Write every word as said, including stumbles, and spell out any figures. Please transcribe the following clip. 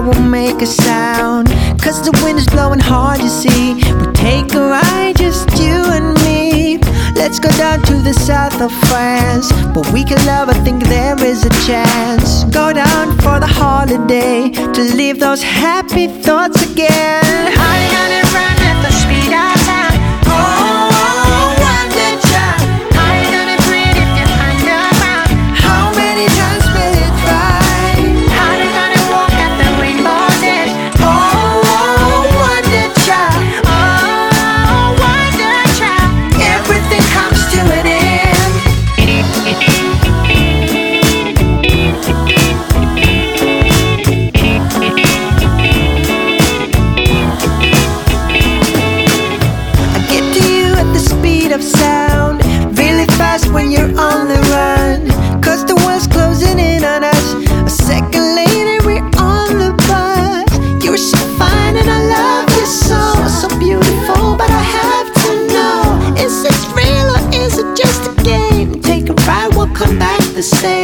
won't make a sound, cause the wind is blowing hard, you see. We take a ride, just you and me. Let's go down to the south of France, but we can love, I think there is a chance. Go down for the holiday, to leave those happy thoughts again. I gotta run at the speed of sound. Oh, wonder child, I gotta breathe if you're underground. How many times will it try? How they gonna walk at the rainbow's edge? Oh, wonder child, oh, wonder child. Everything comes to an end. Of sound really fast when you're on the run, cause the world's closing in on us. A second later we're on the bus. You're so fine and I love you so, so beautiful, but I have to know, is this real or is it just a game? Take a ride, we'll come back the same.